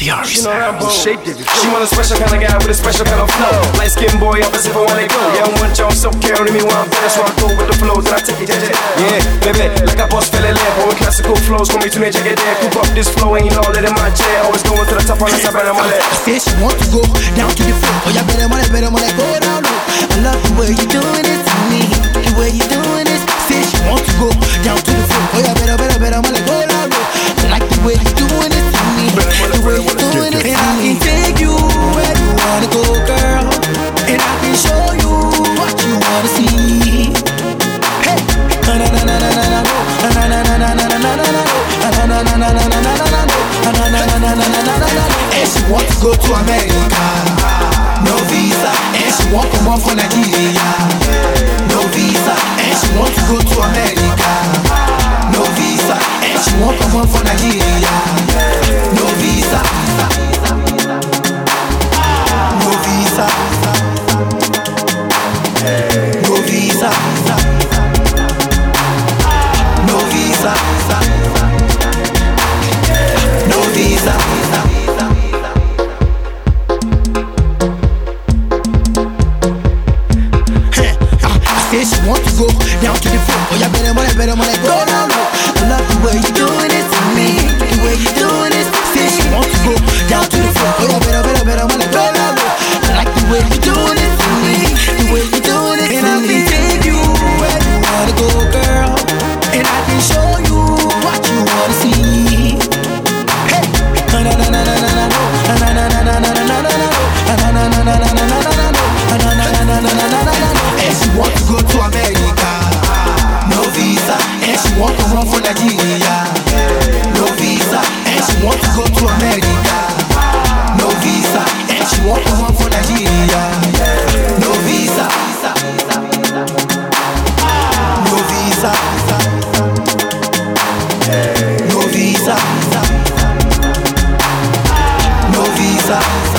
She know Rambo, shaped it. She want a special kind of guy with a special kind of flow. Light skin boy, opposite for when they go. Yeah, I want y'all so carry me while I'm better, so I go with the flows and I take it, yeah, baby, like a boss fell in love. With classical flows, come me to me, check it there. Coop up this flow, ain't all that in my chair. Always going to the top on the top of my leg. I said she want to go down to the floor. Oh, yeah, better money, go down low. I love the way you doing it to me. The way you doing it. Say she want to go down to the floor. Oh, yeah, better money, go down low. I like the way you doing it to me. The way you doing it. And I can take you where you wanna go, girl. And I can show you what you wanna see. Hey, na na na na na na na na na na na na na na na. And she want to go to America, no visa. And she want to come from Nigeria, no visa. And she want to go to America, no visa. And she want to come from Nigeria, no visa. No visa. No visa. No visa. No visa. She want to go down to the floor. Oh, yeah, better money, go down low. I love the way you doing it to me. The way you doing it. Say she want to go down to the floor. Oh, yeah, better money, go down low. I like the way you doing it to me. The way you doing it to me. And I can take you where you wanna go, girl. And I can show you what you wanna see. Hey, na na na na na na no, na na na na na na na no, na na na na na na na no, na na na na na na. And she want to go to America, no visa. And she want to run for Nigeria, no visa. And she want to go to America, no visa. And she want to run for Nigeria, no visa. No visa. No visa. No visa.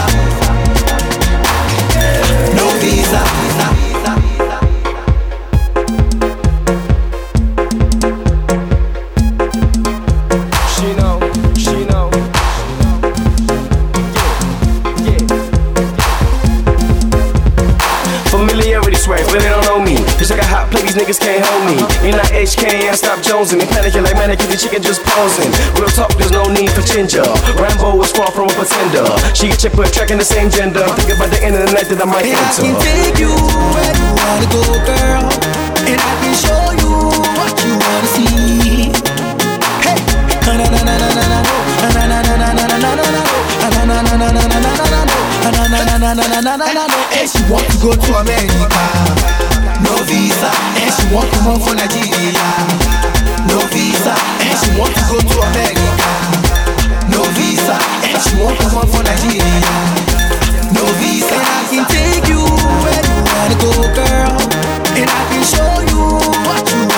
No visa. Really don't know me. Bitch, I got hot play, these niggas can't hold me. Ain't like HK, I stop jonesing. And panicking like mannequins, the chicken just posing. Real talk, there's no need for ginger. Rambo is far from a pretender. She a chick but tracking the same gender. Think about the end of the night that I might enter. I can take you where you wanna go, girl. And I can show you what you wanna see. Hey, na na na na na na no, na na na na na na na no, na na na na na na na no. And she want to go to America, no visa. And she want to run for Nigeria, no visa. And she want to go to America, no visa. And she want to run for Nigeria, no visa. And I can take you where you wanna go, girl. And I can show you what you